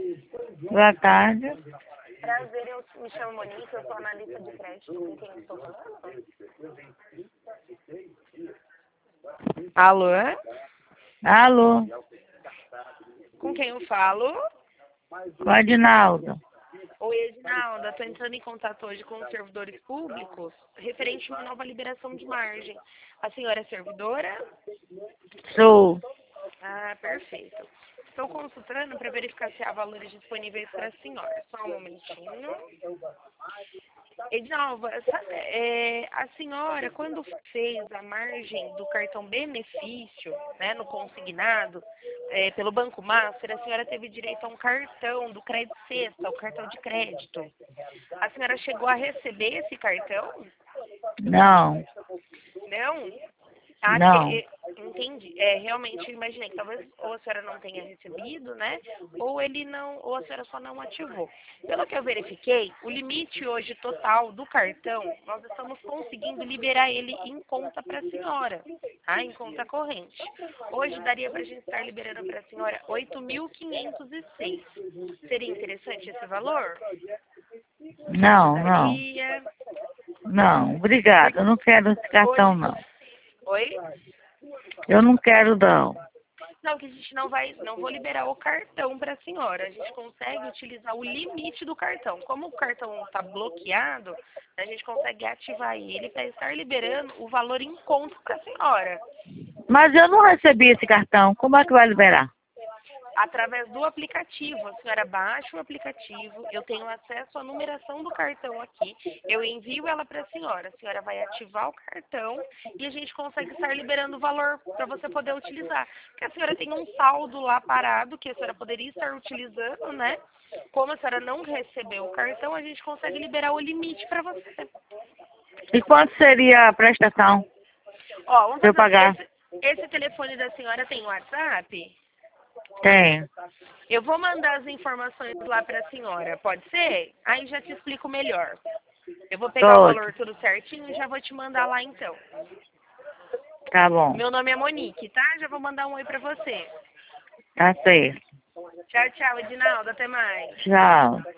Boa tarde. Prazer, eu me chamo Monique, eu sou analista de crédito. Com quem eu estou falando? Alô? Alô, Com quem eu falo? com a Dinaldo. Oi, Edinalda, estou entrando em contato hoje com os servidores públicos referente a uma nova liberação de margem. A senhora é servidora? Sou. Ah, perfeito. Estou consultando para verificar se há valores disponíveis para a senhora. Só um momentinho. Edinalva, a senhora, quando fez a margem do cartão benefício, né, no consignado, pelo Banco Master, a senhora teve direito a um cartão do Crédito Sexta, o cartão de crédito. A senhora chegou a receber esse cartão? Não, Não? Ah, não. entendi. Realmente eu imaginei que talvez ou a senhora não tenha recebido, né? Ou ele não, ou a senhora só não ativou. Pelo que eu verifiquei, o limite hoje total do cartão, nós estamos conseguindo liberar ele em conta para a senhora, tá? Em conta corrente. Hoje daria para a gente estar liberando para a senhora 8.506. Seria interessante esse valor? Não, não. Daria. Não, obrigada. Eu não quero esse cartão, não. Oi? Eu não quero, não. Não, que a gente não vou liberar o cartão para a senhora. A gente consegue utilizar o limite do cartão. Como o cartão está bloqueado, a gente consegue ativar ele para estar liberando o valor em conta para a senhora. Mas eu não recebi esse cartão. Como é que vai liberar? Através do aplicativo, a senhora baixa o aplicativo, eu tenho acesso à numeração do cartão aqui, eu envio ela para a senhora vai ativar o cartão e a gente consegue estar liberando o valor para você poder utilizar. Porque a senhora tem um saldo lá parado que a senhora poderia estar utilizando, né? Como a senhora não recebeu o cartão, a gente consegue liberar o limite para você. E quanto seria a prestação Ó, vamos para eu fazer pagar? esse telefone da senhora tem WhatsApp? Tem. Eu vou mandar as informações lá para a senhora, pode ser? Aí já te explico melhor. Eu vou pegar o Pode. valor tudo certinho e já vou te mandar lá então. Tá bom. Meu nome é Monique, tá? Já vou mandar um oi para você. Tá certo. Tchau, tchau, Edinaldo. Até mais. Tchau.